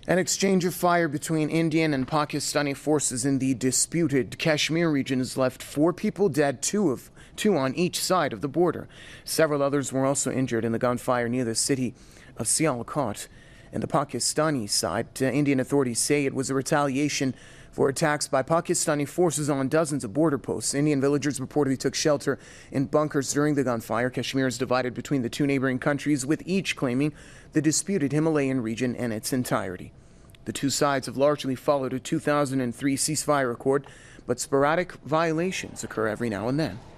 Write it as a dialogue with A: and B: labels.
A: An exchange of fire between Indian and Pakistani forces in the disputed Kashmir region has left 4 people dead, two on each side of the border. Several others were also injured in the gunfire near the city of Sialkot. On the Pakistani side, Indian authorities say it was a retaliation for attacks by Pakistani forces on dozens of border posts. Indian villagers reportedly took shelter in bunkers during the gunfire. Kashmir is divided between the 2 neighboring countries, with each claiming the disputed Himalayan region in its entirety. The 2 sides have largely followed a 2003 ceasefire accord, but sporadic violations occur every now and then.